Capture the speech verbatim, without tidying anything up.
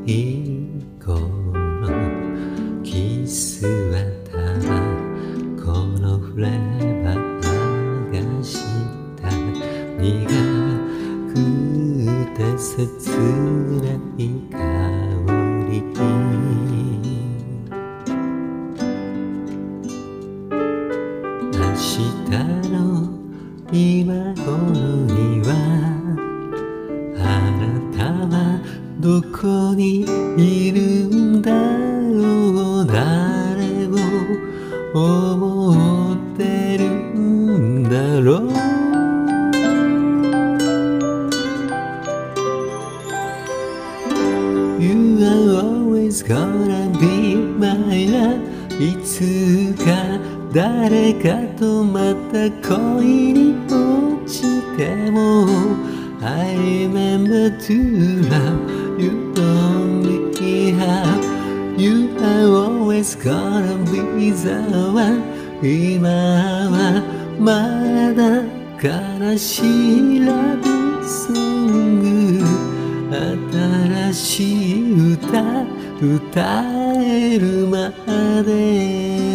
い頃キスはただこのフレーバーがした苦くて切ない香り明日の今頃にはあなたはどこにいるんだろう誰を思ってるんだろうYou are always gonna be my love いつか誰かとまた恋に落ちても I remember to love you only have You are always gonna be the one 今はまだ悲しいラブソング新しい歌歌えるまで